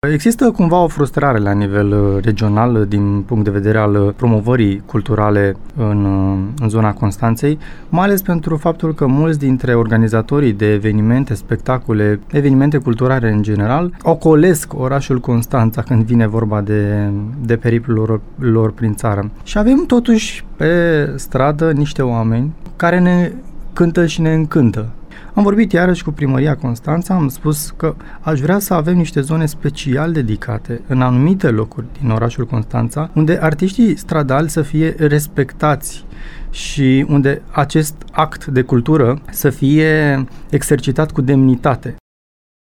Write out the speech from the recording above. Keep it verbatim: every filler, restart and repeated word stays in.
Există cumva o frustrare la nivel regional din punct de vedere al promovării culturale în, în zona Constanței, mai ales pentru faptul că mulți dintre organizatorii de evenimente, spectacole, evenimente culturale în general, ocolesc orașul Constanța când vine vorba de, de periplul lor, lor prin țară. Și avem totuși pe stradă niște oameni care ne cântă și ne încântă. Am vorbit iarăși cu Primăria Constanța, am spus că aș vrea să avem niște zone special dedicate în anumite locuri din orașul Constanța, unde artiștii stradali să fie respectați și unde acest act de cultură să fie exercitat cu demnitate.